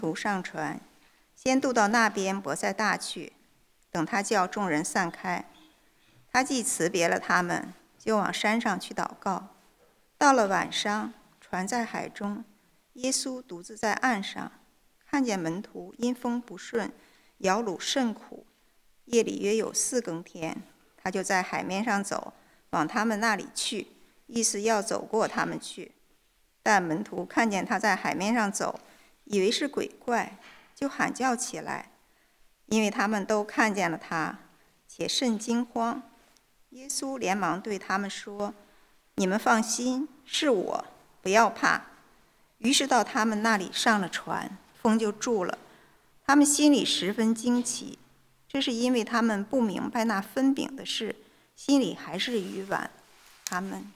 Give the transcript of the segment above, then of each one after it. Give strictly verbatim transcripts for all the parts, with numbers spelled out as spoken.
徒上船，先渡到那边伯赛大去。等他叫众人散开，他既辞别了他们，就往山上去祷告。到了晚上，船在海中，耶稣独自在岸上，看见门徒因风不顺，摇橹甚苦。夜里约有四更天，他就在海面上走，往他们那里去，意思要走过他们去。但门徒看见他在海面上走，以为是鬼怪，就喊叫起来，因为他们都看见了他，且甚惊慌。耶稣连忙对他们说：“你们放心，是我，不要怕。”于是到他们那里上了船，风就住了。他们心里十分惊奇，这是因为他们不明白那分饼的事，心里还是愚顽。他们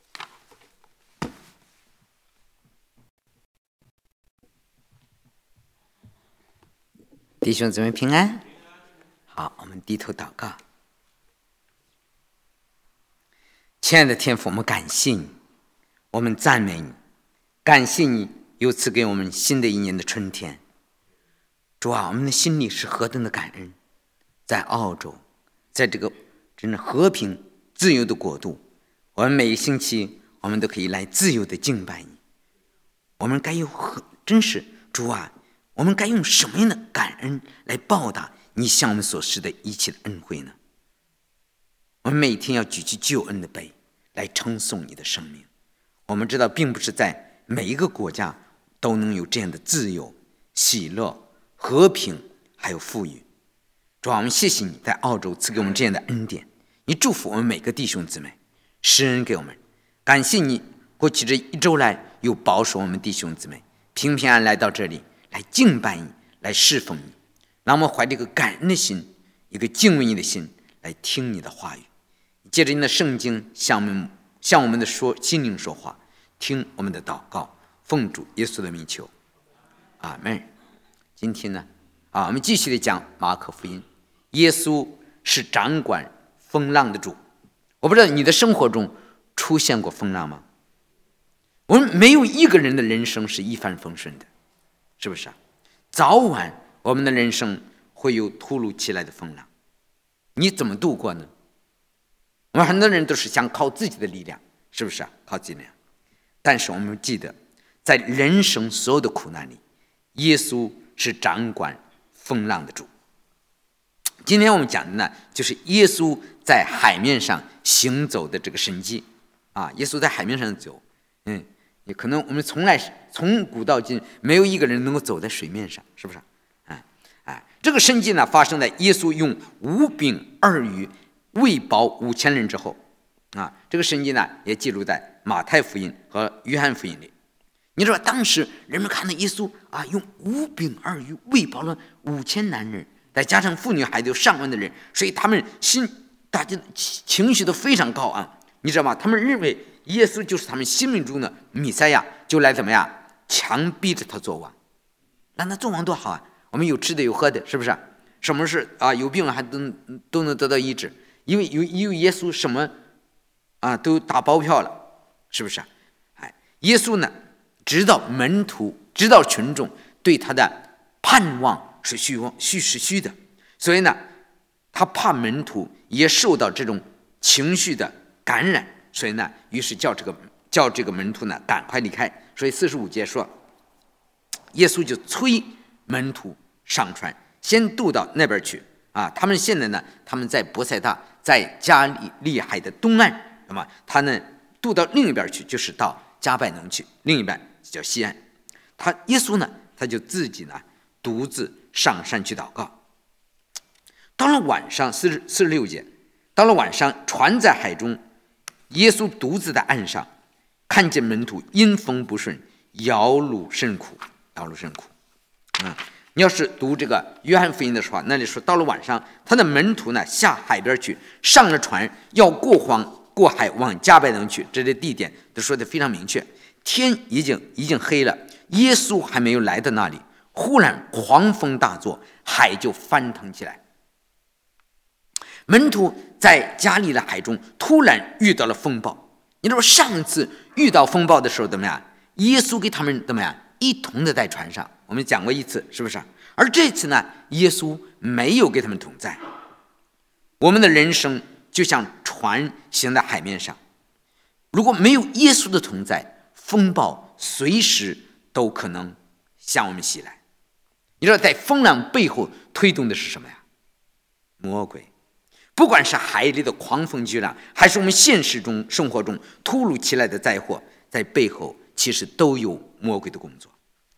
弟兄姊妹平安。好，我们低头祷告。亲爱的天父，我们感谢你，我们赞美你，感谢你又赐给我们新的一年的春天。主啊，我们的心里是何等的感恩，在澳洲，在这个真的和平自由的国度，我们每个星期我们都可以来自由的敬拜你。我们该用何真是主啊，我们该用什么样的感恩来报答你向我们所施的一切的恩惠呢？我们每天要举起救恩的杯来称颂你的生命。我们知道并不是在每一个国家都能有这样的自由、喜乐、和平还有富裕。主啊，我们谢谢你在澳洲赐给我们这样的恩典，你祝福我们每个弟兄姊妹，施恩给我们。感谢你过去这一周来又保守我们弟兄姊妹平平安安来到这里，来敬拜你，来侍奉你。让我们怀着一个感恩的心，一个敬畏你的心来听你的话语，借着你的圣经向我们向我们的说心灵说话，听我们的祷告，奉主耶稣的名求，阿们。今天呢，啊，我们继续的讲马可福音。耶稣是掌管风浪的主。我不知道你的生活中出现过风浪吗？我们没有一个人的人生是一帆风顺的，是不是啊？早晚我们的人生会有突如其来的风浪，你怎么度过呢？我们很多人都是想靠自己的力量，是不是啊？靠自己的力量。但是我们记得，在人生所有的苦难里，耶稣是掌管风浪的主。今天我们讲的呢，就是耶稣在海面上行走的这个神迹啊！耶稣在海面上走，嗯，也可能我们从来从古到今没有一个人能够走在水面上，是不是？哎哎，这个神迹呢，发生在耶稣用五饼二鱼喂饱五千人之后啊。这个神迹呢，也记录在马太福音和约翰福音里。你知道，当时人们看到耶稣啊，用五饼二鱼喂饱了五千男人，再加上妇女孩子有上万的人，所以他们心大家的情绪都非常高昂，你知道吗？他们认为耶稣就是他们心目中的弥赛亚，就来怎么样强逼着他做王。让他做王多好啊！我们有吃的有喝的，是不是？什么事啊？有病了还都都能得到医治，因为有有耶稣，什么啊都打包票了，是不是？哎，耶稣呢，知道门徒，知道群众对他的盼望是虚妄虚是虚的，所以呢，他怕门徒也受到这种情绪的感染，所以呢，于是叫这个叫这个门徒呢赶快离开。所以四十五节说，耶稣就催门徒上船，先渡到那边去啊。他们现在呢，他们在伯赛大，在加利利海的东岸，那么他呢渡到另一边去，就是到加百农去，另一边叫西岸。他耶稣呢，他就自己呢独自上山去祷告。到了晚上，四十四十六节，到了晚上，船在海中，耶稣独自在岸上，看见门徒因风不顺，摇橹甚苦，摇橹甚苦。嗯，你要是读这个约翰福音的时候，那里说到了晚上，他的门徒呢下海边去，上了船，要过黄过海往加百农去，这些地点都说的非常明确。天已经已经黑了，耶稣还没有来到那里，忽然狂风大作，海就翻腾起来。门徒在加利利海中突然遇到了风暴。你知道上次遇到风暴的时候怎么样？耶稣给他们怎么样一同的在船上。我我们讲过一次，是不是？而这次呢，耶稣没有跟他们同在。我们的人生就像船行在海面上，如果没有耶稣的同在，风暴随时都可能向我们袭来。你知道，在风浪背后推动的是什么呀？魔鬼。不管是海里的狂风巨浪，还是我们现实中生活中突如其来的灾祸，在背后其实都有魔鬼的工作。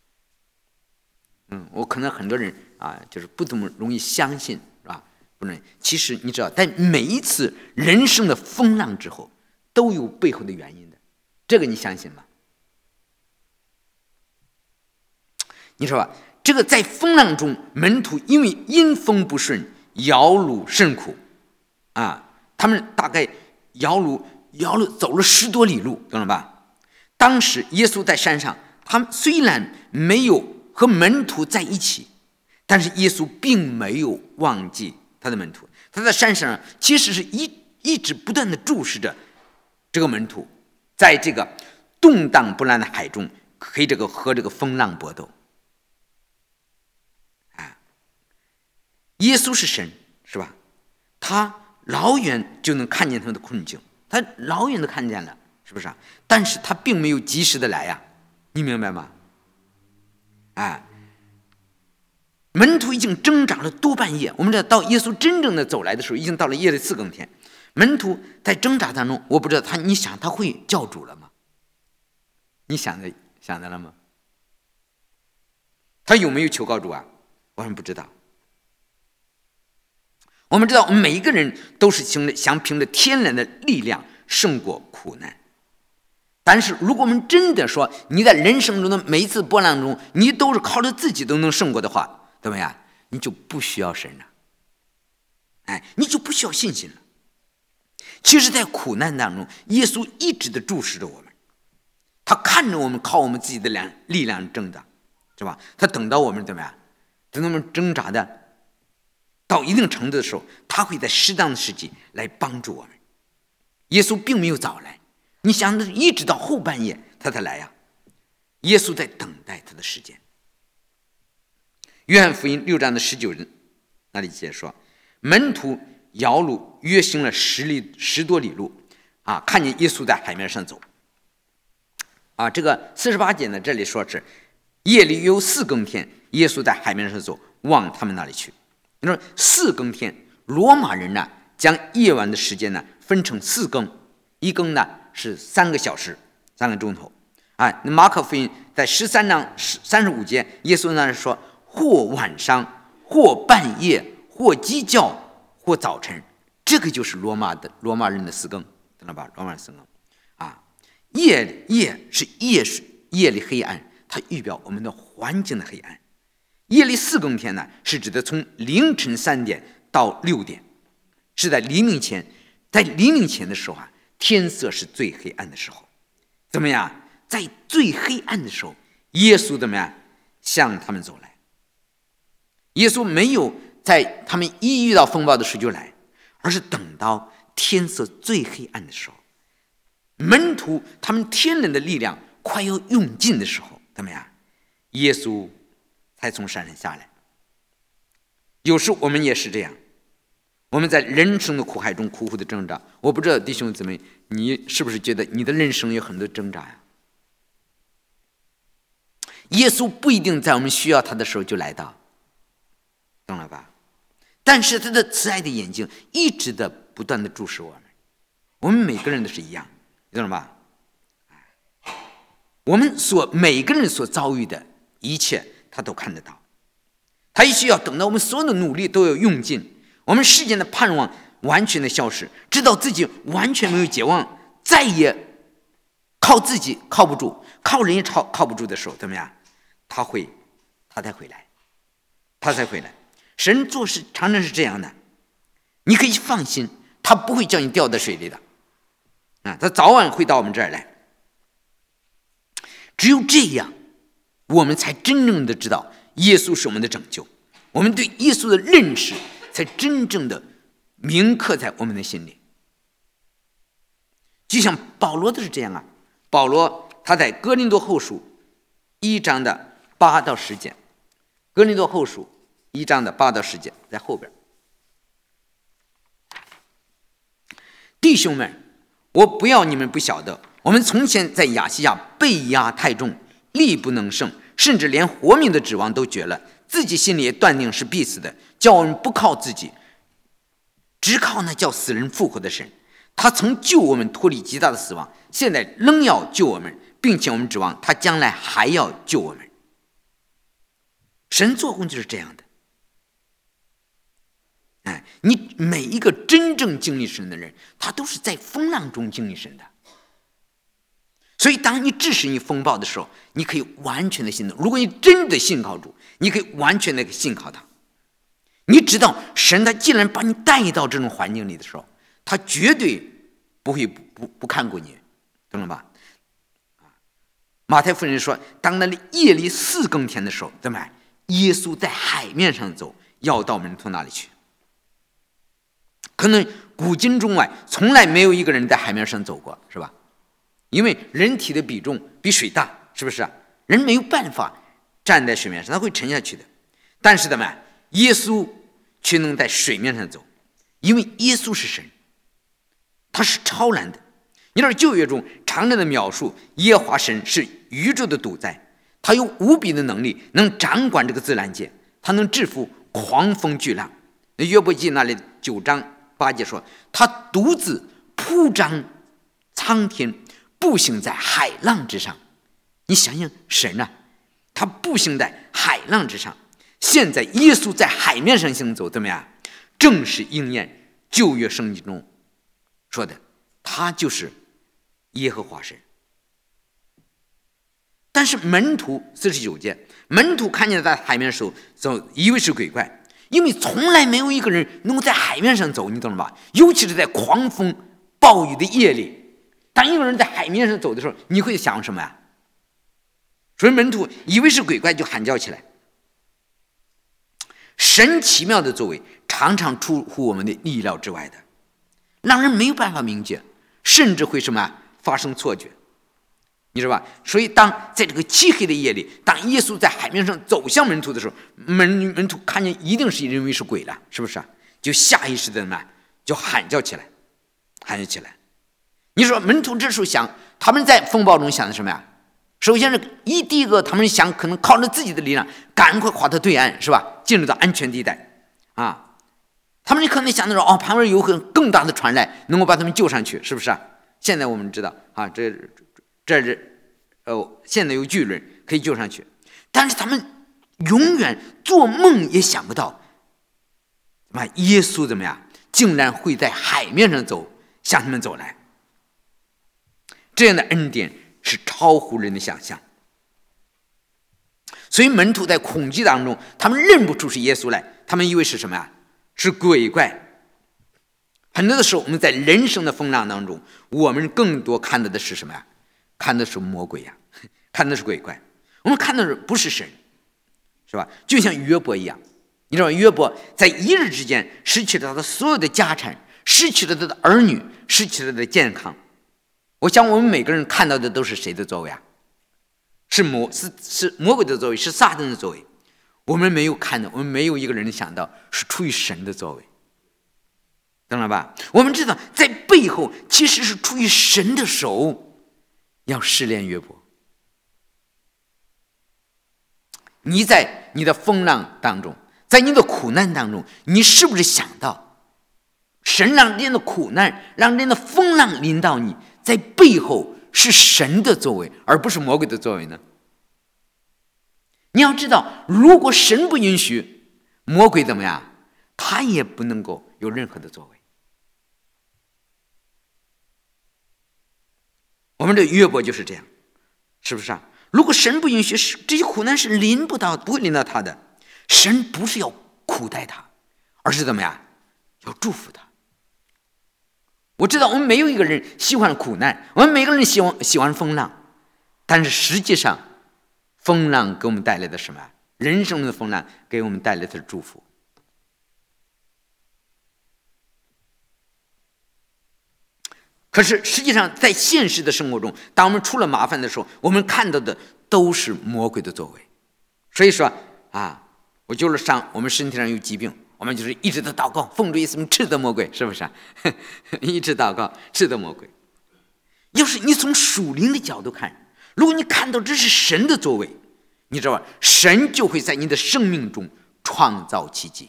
嗯，我可能很多人啊，就是不怎么容易相信，是吧？不能。其实你知道，在每一次人生的风浪之后，都有背后的原因的。这个你相信吗？你说吧，这个在风浪中，门徒因为因风不顺，摇橹甚苦。啊，他们大概摇橹摇橹走了十多里路，懂了吧？当时耶稣在山上，他们虽然没有和门徒在一起，但是耶稣并没有忘记他的门徒。他在山上其实是一一直不断的注视着这个门徒，在这个动荡不安的海中，可以这个和这个风浪搏斗。啊，耶稣是神，是吧？他老远就能看见他们的困境，他老远都看见了，是不是啊？但是他并没有及时的来呀、啊，你明白吗？啊，门徒已经挣扎了多半夜。我们知道，到耶稣真正的走来的时候，已经到了夜里四更天。门徒在挣扎当中，我不知道他，你想他会叫主了吗？你想的想的了吗？他有没有求告主啊？我们不知道。我们知道，我们每一个人都是想凭着天然的力量胜过苦难。但是，如果我们真的说你在人生中的每一次波浪中，你都是靠着自己都能胜过的话，怎么样？你就不需要神了，哎，你就不需要信心了。其实，在苦难当中，耶稣一直的注视着我们，他看着我们靠我们自己的力量挣扎，是吧？他等到我们怎么样？等到我们挣扎的到一定程度的时候，他会在适当的时机来帮助我们。耶稣并没有早来，你想一直到后半夜他才来呀、啊。耶稣在等待他的时间。约翰福音六章的十九日那里解说，门徒摇橹约行了十里十多里路啊，看见耶稣在海面上走啊。这个四十八节呢，这里说是夜里有四更天，耶稣在海面上走，往他们那里去。你说四更天，罗马人呢将夜晚的时间呢分成四更，一更呢是三个小时，三个钟头。啊，马可福音在十三章三十五节，耶稣那说，或晚上，或半夜，或鸡叫，或早晨，这个就是罗马的罗马人的四更，知道吧？罗马人四更啊，夜夜是夜是夜里黑暗，它预表我们的环境的黑暗。夜里四更天呢，是指的从凌晨三点到六点，是在黎明前，在黎明前的时候啊，天色是最黑暗的时候。怎么样？在最黑暗的时候，耶稣怎么样向他们走来？耶稣没有在他们一遇到风暴的时候就来，而是等到天色最黑暗的时候，门徒他们天然的力量快要用尽的时候，怎么样？耶稣才从山上下来。有时我们也是这样，我们在人生的苦海中苦苦的挣扎。我不知道弟兄姊妹，你是不是觉得你的人生有很多挣扎呀？耶稣不一定在我们需要他的时候就来到，懂了吧？但是他的慈爱的眼睛一直的不断的注视我们，我们每个人都是一样，懂了吧？我们所每个人所遭遇的一切他都看得到，他也需要等到我们所有的努力都要用尽，我们世间的盼望完全的消失，知道自己完全没有指望，再也靠自己靠不住，靠人也靠靠不住的时候，怎么样？他会他才回来，他才回来。神做事常常是这样的，你可以放心，他不会叫你掉到水里的啊，他早晚会到我们这儿来。只有这样，我们才真正的知道耶稣是我们的拯救，我们对耶稣的认识才真正的铭刻在我们的心里。就像保罗都是这样啊，保罗他在哥林多后书一章的八到十节哥林多后书一章的八到十节在后边。弟兄们，我不要你们不晓得，我们从前在亚细亚被压太重，力不能胜，甚至连活命的指望都绝了，自己心里也断定是必死的，叫我们不靠自己，只靠那叫死人复活的神。他曾救我们脱离极大的死亡，现在仍要救我们，并且我们指望他将来还要救我们。神做工就是这样的。哎，你每一个真正经历神的人，他都是在风浪中经历神的。所以当你致使你风暴的时候，你可以完全的信任。如果你真的信靠主，你可以完全的信靠他。你知道神他既然把你带到这种环境里的时候，他绝对不会不不不看过你，懂了吧？马太福音说，当那里夜里四更天的时候，怎么样？耶稣在海面上走，要到门徒那里去。可能古今中外从来没有一个人在海面上走过，是吧？因为人体的比重比水大，是不是啊？人没有办法站在水面上，他会沉下去的。但是怎么样？耶稣却能在水面上走，因为耶稣是神，他是超然的。你知道旧约中常常的描述耶和华神是宇宙的主宰，他有无比的能力，能掌管这个自然界，他能制服狂风巨浪。约伯记那里九章八节说，他独自铺张苍天，步行在海浪之上。你想想神啊，他步行在海浪之上。现在耶稣在海面上行走，怎么样？正是应验旧约圣经中说的，他就是耶和华神。但是门徒四十九节，门徒看见在海面上走，以为是鬼怪，因为从来没有一个人能够在海面上走，你懂了吧？尤其是在狂风暴雨的夜里，当一个人在海面上走的时候，你会想什么呀？所以门徒以为是鬼怪，就喊叫起来。神奇妙的作为常常出乎我们的意料之外的，让人没有办法明解，甚至会什么发生错觉，你知道吧？所以当在这个漆黑的夜里，当耶稣在海面上走向门徒的时候，门门徒看见一定是认为是鬼了，是不是？就下意识的嘛，就喊叫起来，喊叫起来。你说门徒这时候想，他们在风暴中想的什么呀？首先是一第一个，他们想可能靠着自己的力量，赶快划到对岸，是吧？进入到安全地带啊。他们可能想的说，哦，旁边有很更大的船来，能够把他们救上去，是不是啊？现在我们知道啊，这这是哦，现在有巨人可以救上去，但是他们永远做梦也想不到，啊，耶稣怎么样，竟然会在海面上走，向他们走来。这样的恩典是超乎人的想象，所以门徒在恐惧当中，他们认不出是耶稣来，他们以为是什么呀？是鬼怪。很多的时候，我们在人生的风浪当中，我们更多看到的是什么呀？看的是魔鬼呀，看的是鬼怪。我们看到的不是神，是吧？就像约伯一样，你知道约伯在一日之间失去了他的所有的家产，失去了他的儿女，失去了他的健康。我想我们每个人看到的都是谁的作为啊？是魔是是魔鬼的作为，是撒旦的作为。我们没有看到，我们没有一个人想到是出于神的作为，懂了吧？我们知道在背后其实是出于神的手要试炼约伯。你在你的风浪当中，在你的苦难当中，你是不是想到神让人的苦难，让人的风浪临到你，在背后是神的作为，而不是魔鬼的作为呢？你要知道，如果神不允许，魔鬼怎么样？他也不能够有任何的作为。我们的约伯就是这样，是不是啊？如果神不允许，这些苦难是临不到，不会临到他的。神不是要苦待他，而是怎么样？要祝福他。我知道我们没有一个人喜欢苦难，我们每个人喜欢喜欢风浪，但是实际上风浪给我们带来的什么？人生的风浪给我们带来的祝福。可是实际上在现实的生活中，当我们出了麻烦的时候，我们看到的都是魔鬼的作为。所以说啊， 我救了伤，我们身体上有疾病，我们就是一直的祷告，奉主耶稣名斥责魔鬼，是不是、啊、一直祷告斥责魔鬼。要是你从属灵的角度看，如果你看到这是神的作为，你知道吧，神就会在你的生命中创造奇迹。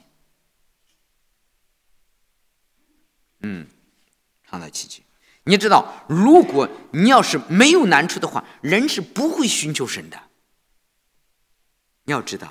嗯，创造奇迹。你知道，如果你要是没有难处的话，人是不会寻求神的。你要知道，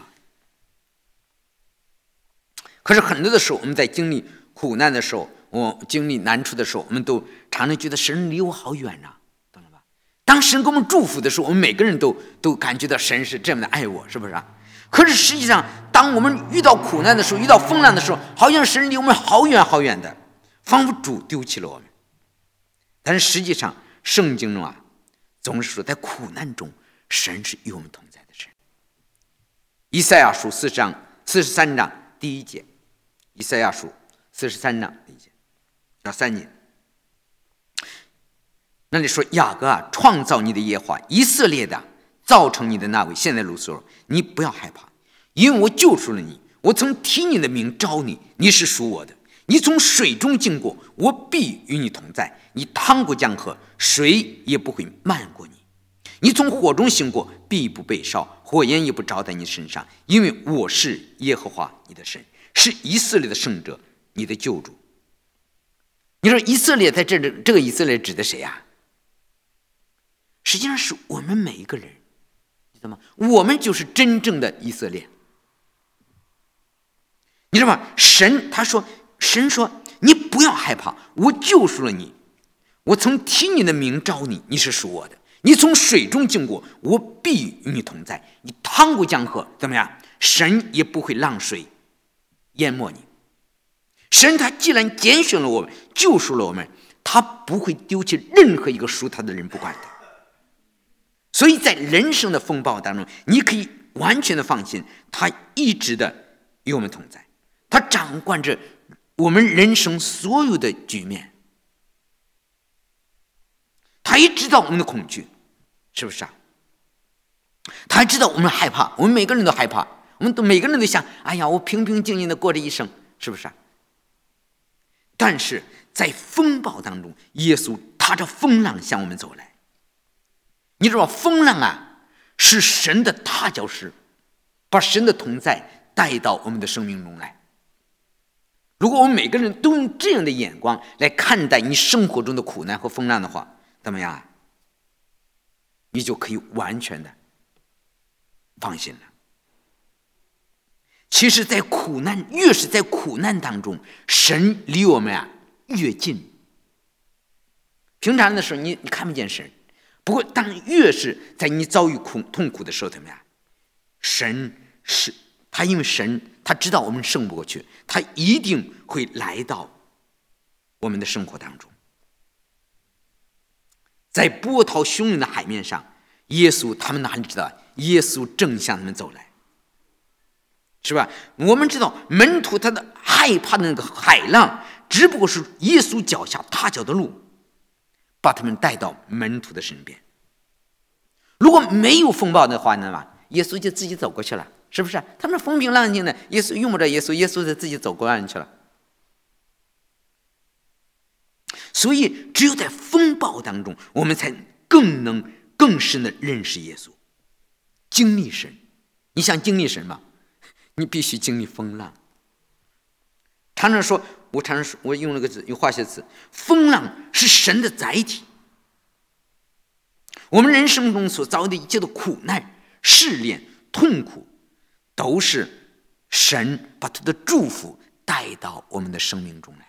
可是很多的时候，我们在经历苦难的时候，我经历难处的时候，我们都常常觉得神离我好远啊，懂了吧？当神给我们祝福的时候，我们每个人都都感觉到神是这么的爱我，是不是啊？可是实际上，当我们遇到苦难的时候，遇到风浪的时候，好像神离我们好远好远的，仿佛主丢弃了我们。但是实际上，圣经中啊，总是说在苦难中，神是与我们同在的神。以赛亚书四章四十三章第一节，以赛亚书四十三章第一节，到三节，那里说：雅各啊，创造你的耶和华，以色列的造成你的那位，现在如此说，你不要害怕，因为我救赎了你，我曾提你的名召你，你是属我的。你从水中经过，我必与你同在；你趟过江河，水也不会漫过你。你从火中行过，必不被烧，火焰也不着在你身上，因为我是耶和华你的神，是以色列的圣者，你的救主。你说以色列在这这个以色列指的谁呀、啊？实际上是我们每一个人，知道吗？我们就是真正的以色列。你知道吗？神他说。神说：“你不要害怕，我救赎了你。我曾提你的名召你，你是属我的。你从水中经过，我必与你同在。你趟过江河，怎么样？神也不会浪水淹没你。神他既然拣选了我们，救赎了我们，他不会丢弃任何一个属他的人不管的。所以在人生的风暴当中，你可以完全的放心，他一直的与我们同在，他掌管着我们人生所有的局面，他也知道我们的恐惧，是不是啊？他还知道我们害怕，我们每个人都害怕，我们都每个人都想，哎呀，我平平静静的过这一生，是不是啊？但是在风暴当中，耶稣踏着风浪向我们走来。你知道风浪啊，是神的踏脚石，把神的同在带到我们的生命中来。如果我们每个人都用这样的眼光来看待你生活中的苦难和风浪的话，怎么样啊？你就可以完全的放心了。其实在苦难，越是在苦难当中，神离我们啊越近。平常的时候你你看不见神，不过当越是在你遭遇苦痛苦的时候，怎么样？神是他，因为神他知道我们胜不过去，他一定会来到我们的生活当中。在波涛汹涌的海面上，耶稣他们哪里知道？耶稣正向他们走来，是吧？我们知道门徒他的害怕的那个海浪，只不过是耶稣脚下踏脚的路，把他们带到门徒的身边。如果没有风暴的话呢，耶稣就自己走过去了，是不是？他们风平浪静的，耶稣用不着耶稣，耶稣就自己走过岸去了。所以只有在风暴当中，我们才更能更深的认识耶稣，经历神。你想经历神吗？你必须经历风浪。常常说，我常常说，我用了个字，用化学词，风浪是神的载体。我们人生中所遭的一切的苦难、试炼、痛苦，都是神把他的祝福带到我们的生命中来。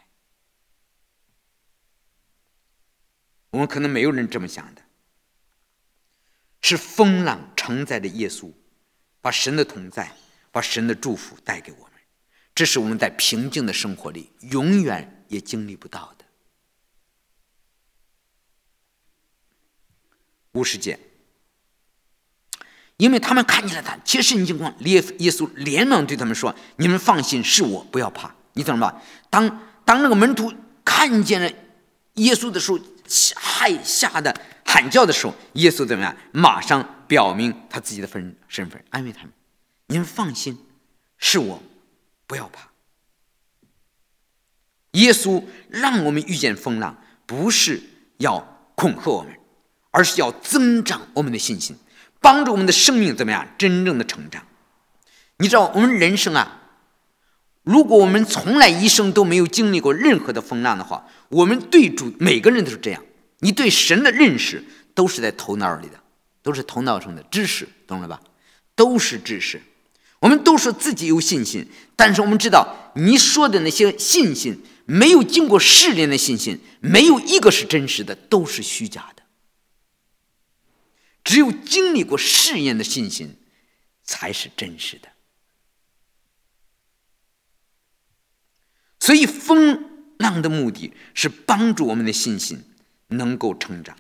我们可能没有人这么想的，是风浪承载着耶稣，把神的同在，把神的祝福带给我们。这是我们在平静的生活里永远也经历不到的。五十节，因为他们看见了他切身情况，耶稣连忙对他们说：“你们放心，是我，不要怕。”你懂吗？当当那个门徒看见了耶稣的时候，害吓的喊叫的时候，耶稣怎么样？马上表明他自己的身份，安慰他们：“你们放心， 是我，不要怕。耶稣让我们遇见风浪，不是要恐吓我们，而是要增长我们的信心，帮助我们的生命怎么样真正的成长。你知道我们人生啊，如果我们从来一生都没有经历过任何的风浪的话，我们对主，每个人都是这样，你对神的认识都是在头脑里的，都是头脑上的知识，懂了吧？都是知识。我们都说自己有信心，但是我们知道你说的那些信心，没有经过试炼的信心，没有一个是真实的，都是虚假的。只有经历过试验的信心才是真实的。所以风浪的目的是帮助我们的信心能够成长。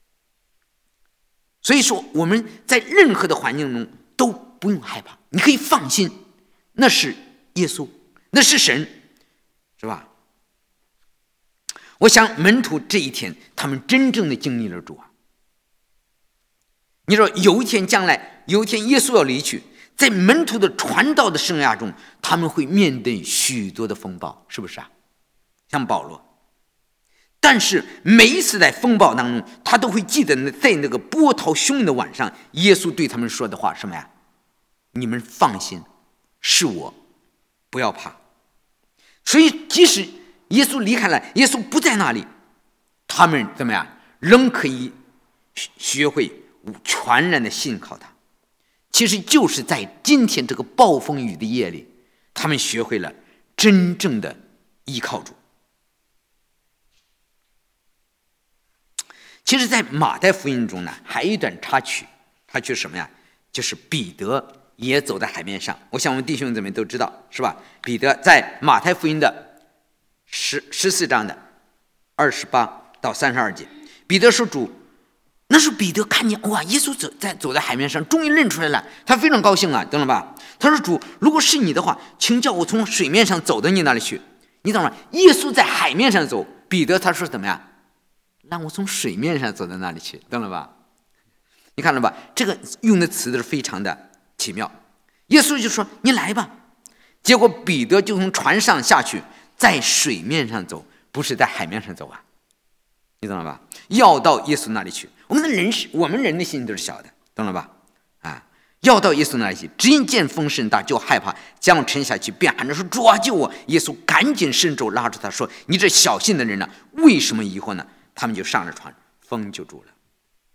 所以说我们在任何的环境中都不用害怕，你可以放心，那是耶稣，那是神，是吧？我想门徒这一天他们真正的经历了主啊。你说有一天将来，有一天耶稣要离去，在门徒的传道的生涯中，他们会面对许多的风暴，是不是啊？像保罗。但是每一次在风暴当中，他都会记得在那个波涛汹涌的晚上，耶稣对他们说的话什么呀？你们放心，是我，不要怕。所以即使耶稣离开了，耶稣不在那里，他们怎么样仍可以学会全然的信靠他。其实就是在今天这个暴风雨的夜里，他们学会了真正的依靠主。其实在马太福音中呢，还有一段插曲，插曲什么呀？就是彼得也走在海面上。我想我们弟兄姊妹都知道，是吧？彼得在马太福音的十十四章的二十八到三十二节，彼得说主，那时候彼得看见哇，耶稣走在走在海面上，终于认出来了，他非常高兴啊，懂了吧？他说主，如果是你的话，请叫我从水面上走到你那里去。你懂吗？耶稣在海面上走，彼得他说怎么样？让我从水面上走到那里去，懂了吧？你看了吧？这个用的词都是非常的奇妙。耶稣就说你来吧，结果彼得就从船上下去，在水面上走，不是在海面上走啊，你懂了吧？要到耶稣那里去。我们的人是我们人的心都是小的，懂了吧？啊，要到耶稣那里去，只因见风甚大，就害怕，将沉下去，便喊着说主啊救我！耶稣赶紧伸手拉住他说，你这小信的人呢，为什么疑惑呢？他们就上了船，风就住了。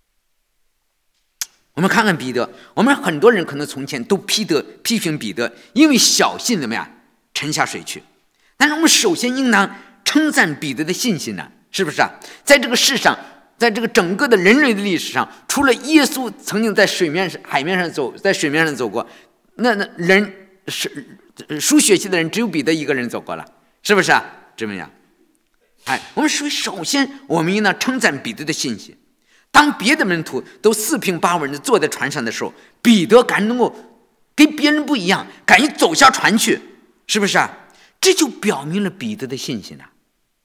我们看看彼得，我们很多人可能从前都批得批评彼得，因为小信怎么样沉下水去。但是我们首先应当称赞彼得的信心呢，是不是啊？在这个世上，在这个整个的人类的历史上，除了耶稣曾经在水面上、海面上走，在水面上走过，那那人是属血气的人，只有彼得一个人走过了，是不是啊？怎么样？哎，我们首先我们应当称赞彼得的信心。当别的门徒都四平八稳的坐在船上的时候，彼得敢能够跟别人不一样，敢于走下船去，是不是啊？这就表明了彼得的信心啊，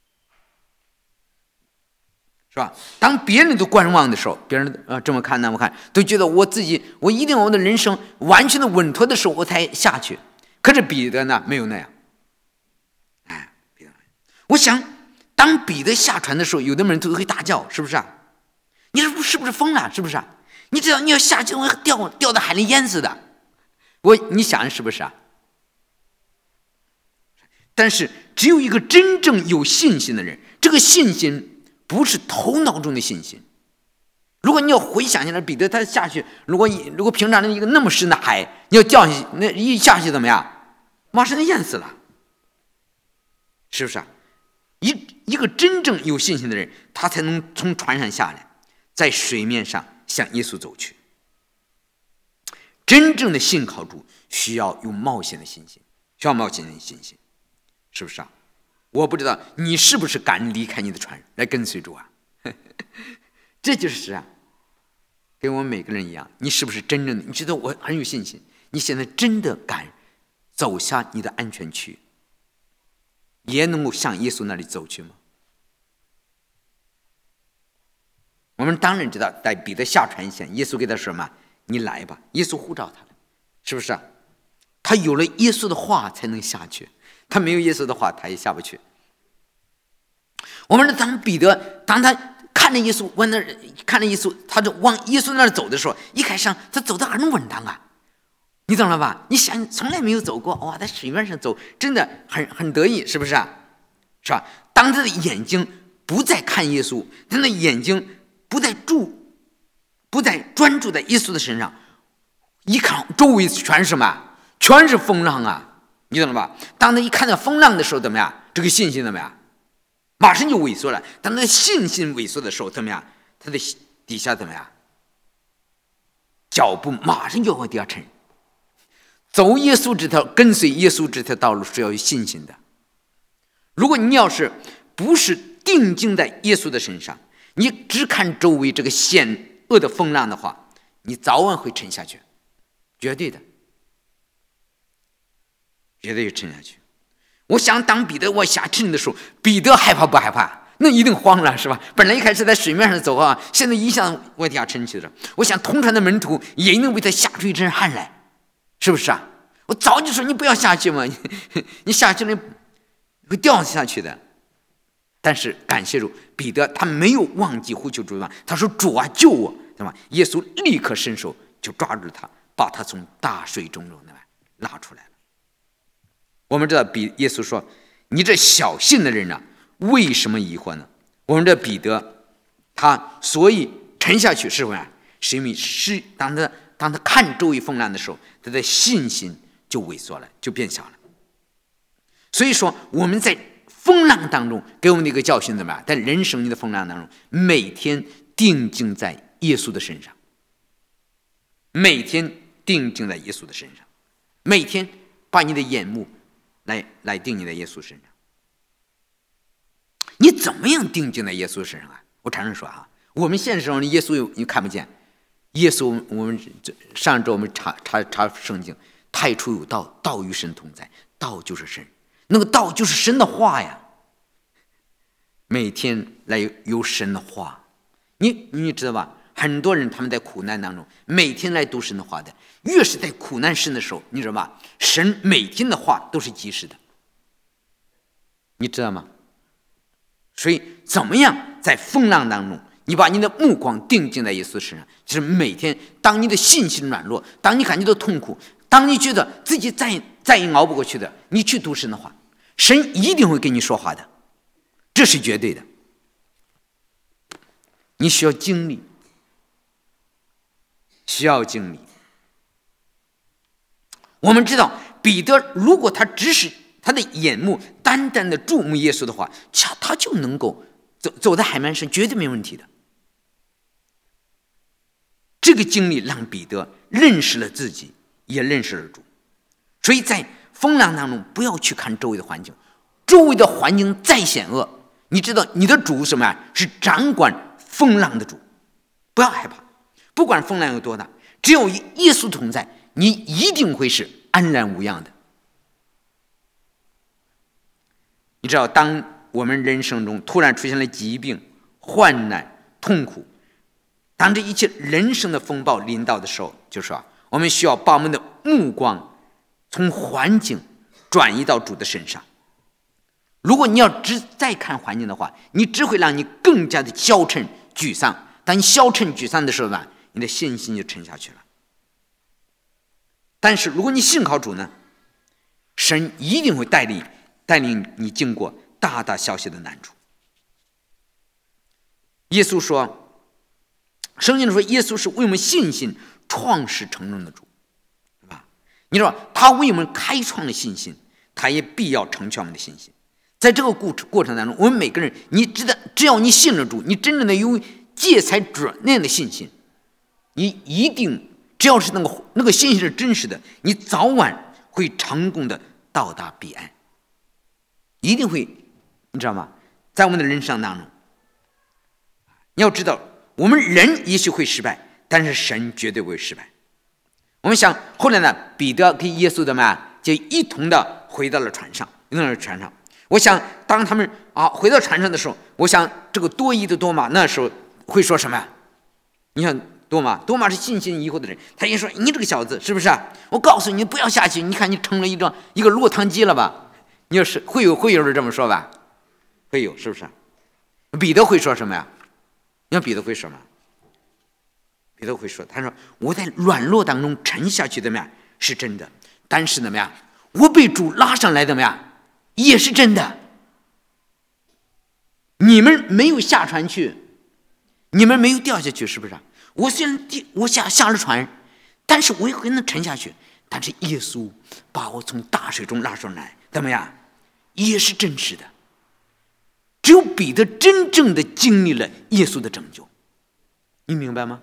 是吧？当别人都观望的时候，别人呃这么看那么看，都觉得我自己我一定我的人生完全的稳妥的时候我才下去。可是彼得呢，没有那样。哎，彼得，我想当彼得下船的时候，有的门徒会大叫，是不是啊？你说是不是疯了？是不是啊？你知道你要下去，我掉掉到海里淹死的。我你想是不是啊？但是只有一个真正有信心的人，这个信心不是头脑中的信心。如果你要回想起来，彼得他下去，如果如果平常的一个那么深的海，你要掉下去，那一下去怎么样？马上就淹死了，是不是啊？一一个真正有信心的人，他才能从船上下来，在水面上向耶稣走去。真正的信靠主需要有冒险的信心，需要冒险的信心，是不是啊？我不知道你是不是敢离开你的船来跟随主啊？这就是啊，跟我们每个人一样，你是不是真正的？你觉得我很有信心，你现在真的敢走下你的安全区，也能够向耶稣那里走去吗？我们当然知道，在彼得下船前，耶稣给他说什么？你来吧。耶稣呼召他了，是不是啊？ 他有了耶稣的话才能下去，他没有耶稣的话他也下不去。我们当彼得当他看着耶稣往那儿看着耶稣，他就往耶稣那儿走的时候，一开始他走得很稳当啊，你懂了吧？你想从来没有走过，哇，在水面上走真的很很得意，是不是啊？是吧？当他的眼睛不再看耶稣，他的眼睛不再注不再专注在耶稣的身上，一看周围全是什么？全是风浪啊，你懂了吧？当他一看到风浪的时候，怎么样？这个信心怎么样？马上就萎缩了。当他的信心萎缩的时候，怎么样？他的底下怎么样？脚步马上就往地下沉。走耶稣这条，跟随耶稣这条道路是要有信心的。如果你要是不是定睛在耶稣的身上，你只看周围这个险恶的风浪的话，你早晚会沉下去，绝对的，绝对沉下去。我想当彼得往下沉的时候，彼得害怕不害怕？那一定慌了，是吧？本来一开始在水面上走啊，现在一下往地下沉去了。我想同船的门徒也能为他吓出一身汗来，是不是啊？我早就说你不要下去嘛，你, 你下去了会掉下去的。但是感谢主，彼得他没有忘记呼求主啊，他说主啊救我，对吧？耶稣立刻伸手就抓住他，把他从大水中中拉出来了。我们知道比耶稣说，你这小信的人啊，为什么疑惑呢？我们这彼得他所以沉下去是为啥？是因为是当他当他看周围风浪的时候，他的信心就萎缩了，就变小了。所以说我们在风浪当中给我们的一个教训怎么样？在人生的风浪当中，每天定睛在耶稣的身上，每天定睛在耶稣的身上，每天把你的眼目来来定睛在耶稣身上。你怎么样定睛在耶稣身上啊？我常常说啊，我们现实中的耶稣你看不见，耶稣我们上周我们查查查圣经，太初有道，道与神同在，道就是神，那个道就是神的话呀。每天来有神的话，你你知道吧？很多人他们在苦难当中，每天来读神的话的，越是在苦难深的时候，你知道吧？神每天的话都是及时的，你知道吗？所以怎么样在风浪当中，你把你的目光定睛在耶稣身上，就是每天当你的信心软弱，当你感觉到痛苦，当你觉得自己再再也熬不过去的，你去读神的话，神一定会跟你说话的，这是绝对的。你需要经历，需要经历。我们知道彼得如果他只是他的眼目单单的注目耶稣的话，他就能够走走在海面上，绝对没问题的。这个经历让彼得认识了自己，也认识了主。所以在风浪当中，不要去看周围的环境，周围的环境再险恶，你知道你的主什么呀？是掌管风浪的主，不要害怕，不管风浪有多大，只有耶稣同在，你一定会是安然无恙的。你知道，当我们人生中突然出现了疾病、患难、痛苦，当这一切人生的风暴临到的时候，就说我们需要把我们的目光从环境转移到主的身上。如果你要只再看环境的话，你只会让你更加的消沉沮丧。当你消沉沮丧的时候呢，你的信心就沉下去了。但是如果你信靠主呢，神一定会带领带领你经过大大小小的难处。耶稣说，圣经说耶稣是为我们信心创始成终的主，是吧？你说他为我们开创了信心，他也必要成全我们的信心。在这个过程当中，我们每个人，你知道，只要你信了主，你真正的有借财转念的信心，你一定只要是那个那个信心是真实的，你早晚会成功的到达彼岸，一定会，你知道吗？在我们的人生当中，你要知道，我们人也许会失败，但是神绝对不会失败。我们想后来呢，彼得跟耶稣怎么样，就一同的回到了船上，回到了船上。我想当他们啊回到船上的时候，我想这个多疑的多马那时候会说什么呀？你看多马，多马是信心疑惑的人，他一说你这个小子是不是啊？我告诉你不要下去，你看你成了一张一个落汤鸡了吧？你要是会有会有人这么说吧？会有，是不是？彼得会说什么呀？你看彼得会说什么？彼得会说，他说我在软弱当中沉下去怎么样是真的，但是怎么样我被主拉上来怎么样也是真的。你们没有下船去，你们没有掉下去，是不是？我虽然我下下了船，但是我也可能沉下去，但是耶稣把我从大水中拉上来，怎么样也是真实的。只有彼得真正的经历了耶稣的拯救，你明白吗？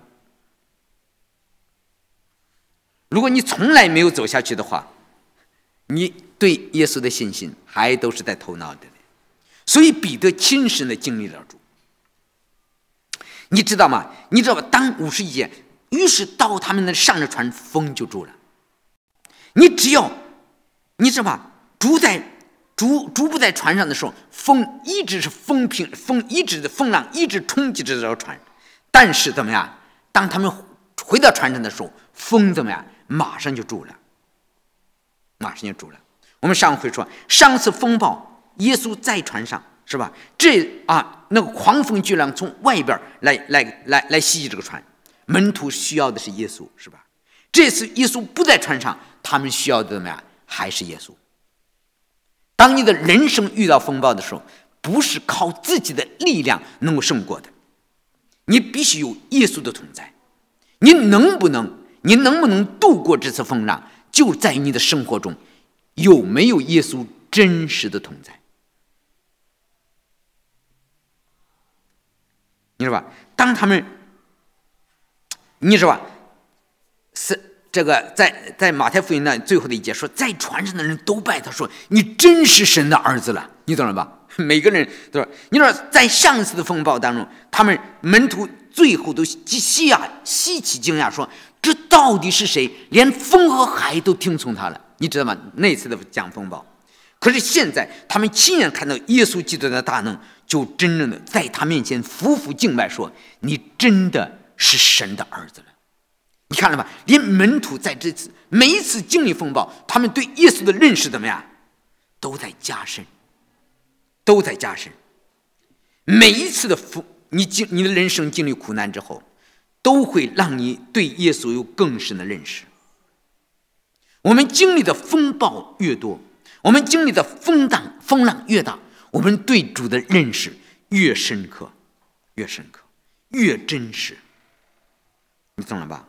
如果你从来没有走下去的话，你对耶稣的信心还都是在头脑的。所以彼得亲身的经历了主，你知道吗？你知道吗？当五十一节，于是到他们那上了船，风就住了。你只要你知道吗？主在主主不在船上的时候，风一直是风平，风一直的风浪一直冲击着这条船。但是怎么样？当他们回到船上的时候，风怎么样？马上就住了，马上就住了。我们上回说，上次风暴，耶稣在船上，是吧？这啊，那个狂风巨浪从外边来来来来袭击这个船，门徒需要的是耶稣，是吧？这次耶稣不在船上，他们需要的怎么样？还是耶稣。当你的人生遇到风暴的时候，不是靠自己的力量能够胜过的，你必须有耶稣的同在。你能不能？你能不能度过这次风浪，就在于你的生活中有没有耶稣真实的同在。你知道吧？当他们，你知道吧？是这个在在马太福音那最后的一节说，在船上的人都拜他，说你真是神的儿子了，你懂了吧？每个人都说，你知道，在上次的风暴当中，他们门徒最后都稀呀稀奇惊讶，说这到底是谁？连风和海都听从他了，你知道吗？那次的讲风暴，可是现在他们亲眼看到耶稣基督的大能，就真正的在他面前俯伏敬拜，说你真的是神的儿子了。你看了吧？连门徒在这次每一次经历风暴，他们对耶稣的认识怎么样？都在加深，都在加深。每一次的风，你经你的人生经历苦难之后，都会让你对耶稣有更深的认识。我们经历的风暴越多，我们经历的风浪风浪越大，我们对主的认识越深刻，越深刻，越真实。你懂了吧？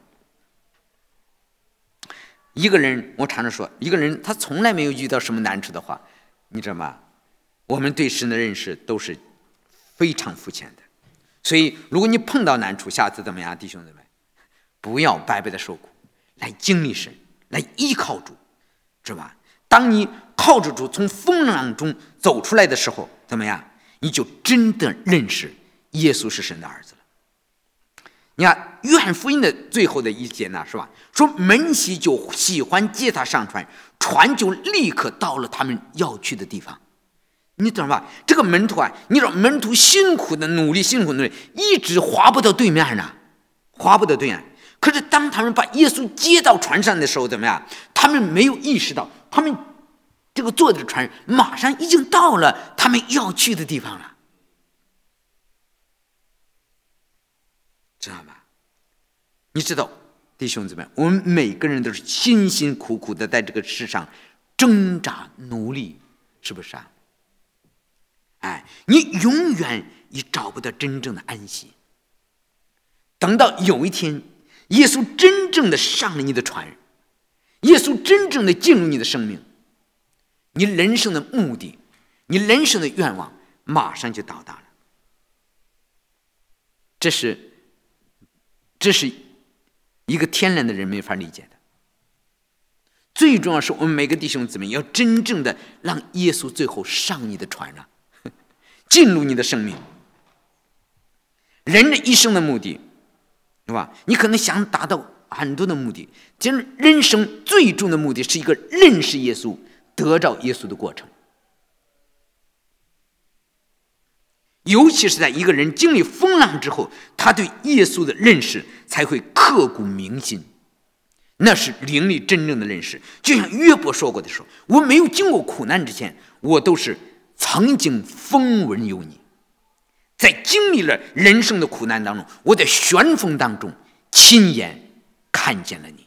一个人，我常常说，一个人他从来没有遇到什么难处的话，你知道吗？我们对神的认识都是非常肤浅的。所以，如果你碰到难处，下次怎么样，弟兄姊妹，不要白白的受苦，来经历神，来依靠主，是吧？当你靠着主从风浪中走出来的时候，怎么样？你就真的认识耶稣是神的儿子了。你看约翰福音的最后的一节呢，是吧？说门西就喜欢接他上船，船就立刻到了他们要去的地方。你懂吧？这个门徒啊，你知道门徒辛苦的努力，辛苦的努力，一直划不到对面呢，划不到对面。可是当他们把耶稣接到船上的时候，怎么样？他们没有意识到，他们这个坐的船马上已经到了他们要去的地方了，知道吗？你知道，弟兄姊妹，我们每个人都是辛辛苦苦的在这个世上挣扎努力，是不是啊？哎，你永远也找不到真正的安息。等到有一天，耶稣真正的上了你的船，耶稣真正的进入你的生命，你人生的目的，你人生的愿望，马上就到达了。这是，这是一个天然的人没法理解的。最重要是我们每个弟兄姊妹要真正的让耶稣最后上你的船了。进入你的生命。人的一生的目的，对吧？你可能想达到很多的目的，其实人生最终的目的是一个认识耶稣、得着耶稣的过程。 尤其是在一个人经历风浪之后，他对耶稣的认识才会刻骨铭心，那是灵里真正的认识。就像约伯说过的说，我没有经过苦难之前，我都是曾经风闻有你。在经历了人生的苦难当中，我在旋风当中亲眼看见了你。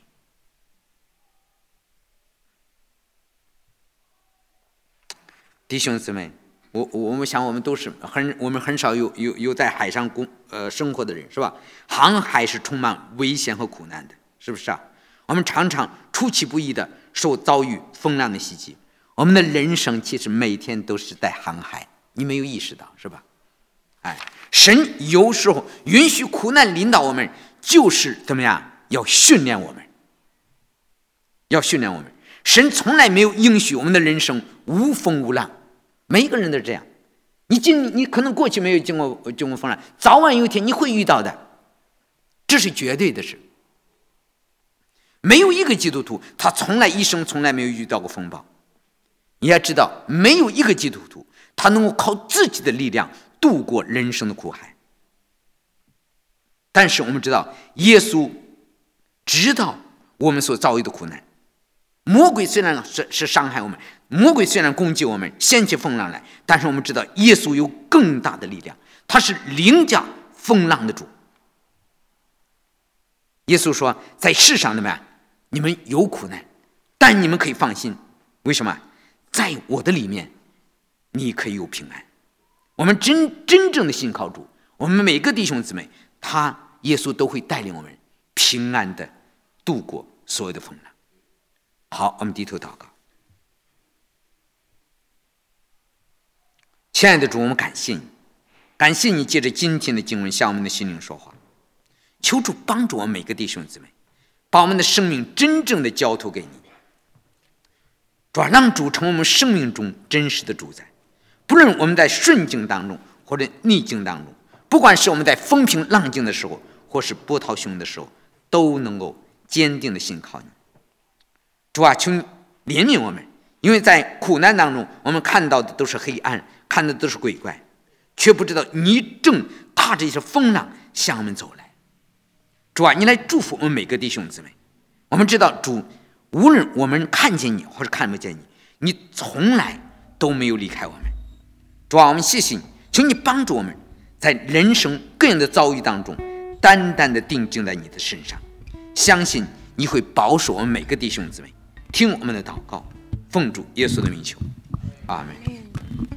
弟兄姊妹，我我们想，我们都是很，我们很少有有有在海上工呃生活的人，是吧？航海是充满危险和苦难的，是不是啊？我们常常出其不意的受遭遇风浪的袭击。我们的人生其实每天都是在航海，你没有意识到，是吧？哎，神有时候允许苦难临到我们，就是怎么样？要训练我们，要训练我们。神从来没有应许我们的人生无风无浪，每一个人都是这样。你经你可能过去没有经过经过风浪，早晚有一天你会遇到的，这是绝对的事。没有一个基督徒他从来一生从来没有遇到过风暴。你要知道，没有一个基督徒他能够靠自己的力量度过人生的苦海。但是我们知道，耶稣知道我们所遭遇的苦难。魔鬼虽然是是伤害我们，魔鬼虽然攻击我们，掀起风浪来，但是我们知道耶稣有更大的力量，他是凌驾风浪的主。耶稣说，在世上怎么样？你们有苦难，但你们可以放心。为什么？在我的里面你可以有平安。我们真真正的信靠主，我们每个弟兄姊妹，他耶稣都会带领我们平安的度过所有的风浪。好，我们低头祷告。亲爱的主，我们感谢你，感谢你借着今天的经文向我们的心灵说话。求主帮助我们每个弟兄姊妹，把我们的生命真正的交托给你，主啊，让主成为我们生命中真实的主宰。不论我们在顺境当中或者逆境当中，不管是我们在风平浪静的时候，或是波涛汹涌的时候，都能够坚定的信靠你。主啊，求你怜悯我们，因为在苦难当中，我们看到的都是黑暗，看的都是鬼怪，却不知道你正踏着一些风浪向我们走来。主啊，你来祝福我们每个弟兄姊妹。我们知道主，无论我们看见你或者看不见你，你从来都没有离开我们。主啊，我们谢谢你，求你帮助我们在人生各样的遭遇当中，单单的定睛在你的身上，相信你会保守我们每个弟兄姊妹。听我们的祷告，奉主耶稣的名求，阿们。